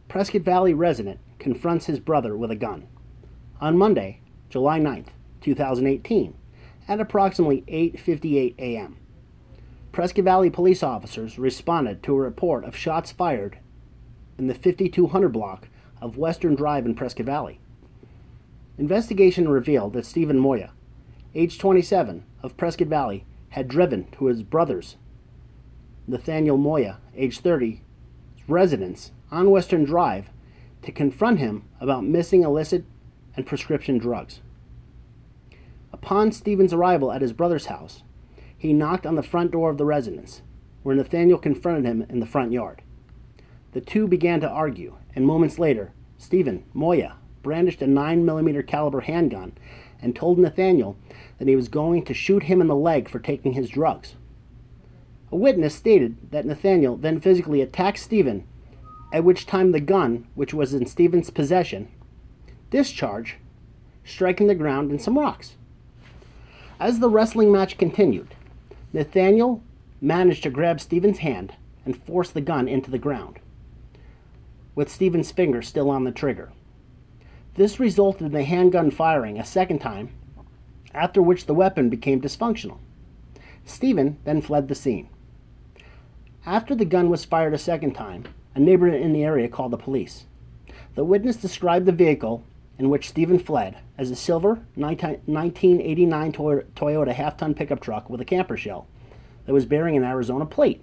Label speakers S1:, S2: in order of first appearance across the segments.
S1: Prescott Valley resident confronts his brother with a gun. On Monday, July 9th, 2018, at approximately 8:58 a.m., Prescott Valley police officers responded to a report of shots fired in the 5200 block of Western Drive in Prescott Valley. Investigation revealed that Stephen Moya, age 27, of Prescott Valley, had driven to his brother's, Nathaniel Moya, age 30, residence on Western Drive to confront him about missing illicit and prescription drugs. Upon Stephen's arrival at his brother's house, he knocked on the front door of the residence, where Nathaniel confronted him in the front yard. The two began to argue, and moments later, Stephen Moya brandished a 9mm caliber handgun and told Nathaniel that he was going to shoot him in the leg for taking his drugs. A witness stated that Nathaniel then physically attacked Stephen, at which time the gun, which was in Stephen's possession, discharged, striking the ground and some rocks. As the wrestling match continued, Nathaniel managed to grab Stephen's hand and force the gun into the ground, with Stephen's finger still on the trigger. This resulted in the handgun firing a second time, after which the weapon became dysfunctional. Stephen then fled the scene. After the gun was fired a second time, a neighbor in the area called the police. The witness described the vehicle in which Stephen fled as a silver 1989 Toyota half-ton pickup truck with a camper shell that was bearing an Arizona plate.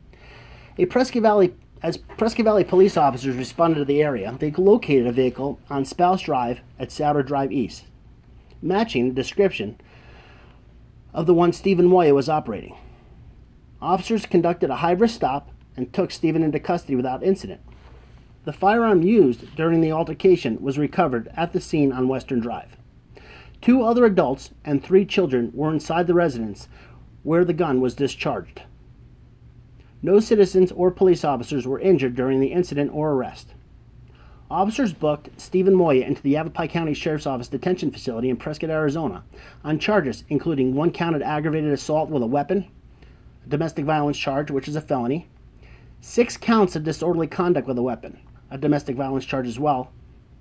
S1: As Prescott Valley police officers responded to the area, they located a vehicle on Spouse Drive at Souter Drive East, matching the description of the one Stephen Moya was operating. Officers conducted a high-risk stop and took Stephen into custody without incident. The firearm used during the altercation was recovered at the scene on Western Drive. 2 other adults and 3 children were inside the residence where the gun was discharged. No citizens or police officers were injured during the incident or arrest. Officers booked Stephen Moya into the Yavapai County Sheriff's Office detention facility in Prescott, Arizona, on charges including 1 count of aggravated assault with a weapon, a domestic violence charge, which is a felony, 6 counts of disorderly conduct with a weapon, a domestic violence charge as well,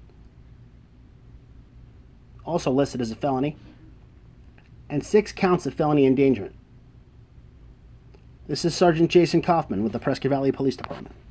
S1: also listed as a felony, and 6 counts of felony endangerment. This is Sergeant Jason Kaufman with the Prescott Valley Police Department.